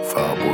favor.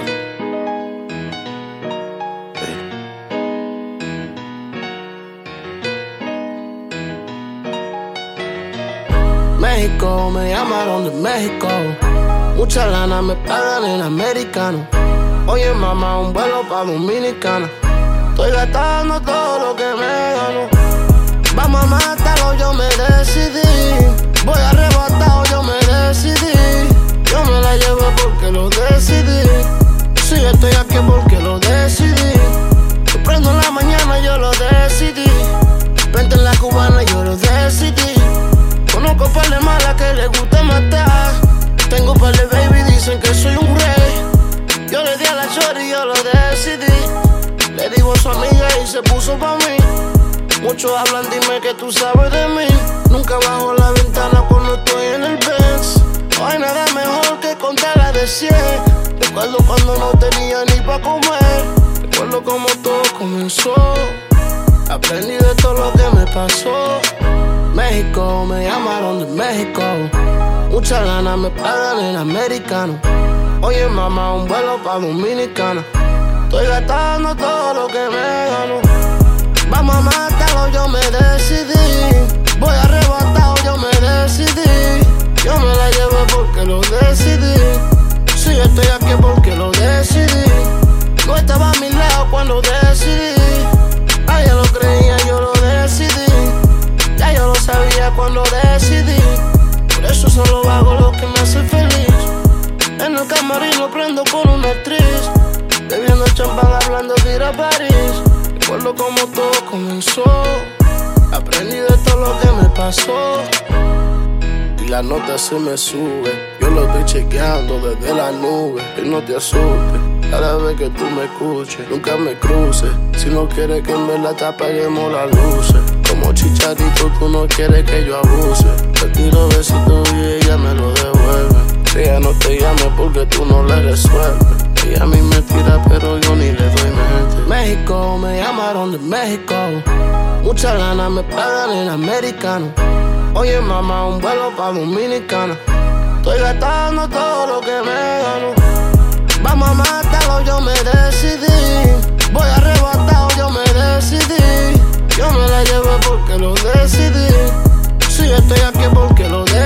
México, me llamaron de México. Mucha lana me pagan en americano. Oye mamá, un vuelo pa' Dominicana. Estoy gastando todo lo que me gano. Vamos a matarlo, yo me decidí. Voy arrebatado, yo me decidí. Yo me la llevo porque lo decidí. Si yo estoy aquí porque lo decidí. Yo prendo en la mañana, yo lo decidí. Vente en la cubana, yo lo decidí. Conozco par de malas que les gusta matar. Tengo par de baby, dicen que soy un rey. Yo le di a la shorty, yo lo decidí. Le digo a su amiga y se puso pa' mí. Muchos hablan, dime que tú sabes de mí. Nunca bajo la ventana cuando estoy en el Benz. No hay nada mejor que contarla de 100. Recuerdo cuando no tenía ni pa' comer. Recuerdo como todo comenzó. Aprendí de todo lo que me pasó. México, me llamaron de México. Mucha lana me pagan en americano. Oye mamá, un vuelo pa' Dominicana. Estoy gastando todo lo que me gano. Vamos a matarlo, yo me decidí. Voy arrebatado, yo me decidí. Yo me la llevo porque lo decidí. Si yo estoy aquí porque lo decidí. No estaba a mi lado cuando decidí. Ah, ya lo creía, yo lo decidí. Ya yo lo sabía cuando decidí. Por eso solo hago lo que me hace feliz. En el camarín lo prendo con una actriz. Bebiendo champán, hablando de ir a París. Recuerdo como todo comenzó. Aprendí de todo lo que me pasó. Y la nota se me sube. Yo lo estoy chequeando desde la nube. Y no te asustes, cada vez que tú me escuches, nunca me cruces. Si no quieres que en verdad te apaguemos las luces. Como Chicharito tú no quieres que yo abuse. Te tiro besitos y ella me lo devuelve. Si ella no te llame porque tú no le resuelves. Ella a mí me tira pero yo ni le doy mente. México, me llamaron de México. Mucha lana me pagan en americano. Oye mamá, un vuelo pa' Dominicana. Estoy gastando todo lo que me gano. Vamos a matarlo, yo me decidí. Voy arrebatado, yo me decidí. Yo me la llevo porque lo decidí. Si yo estoy aquí porque lo decidí.